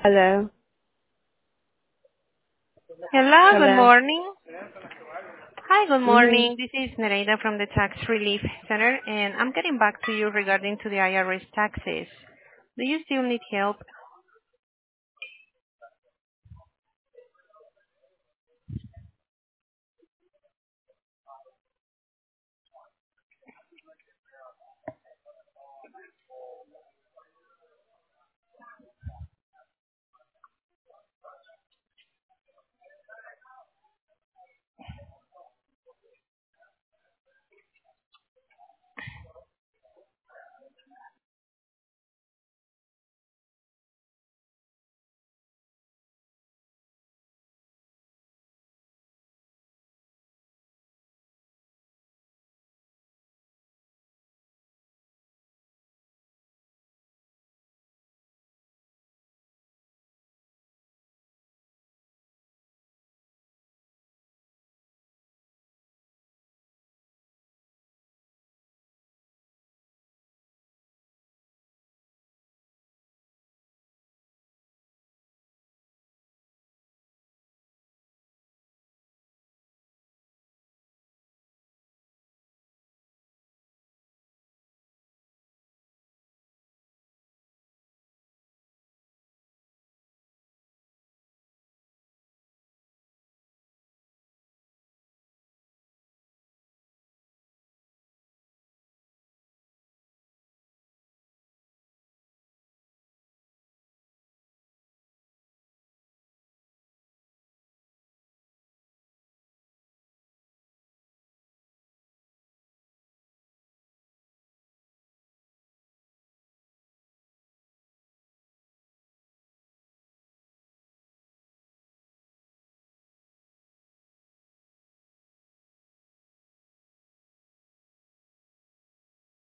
Hello. Hello, good Hello. morning. Hi, good Mhm. morning. This is Nereida from the Tax Relief Center, and I'm getting back to you regarding to the IRS taxes. Do you still need help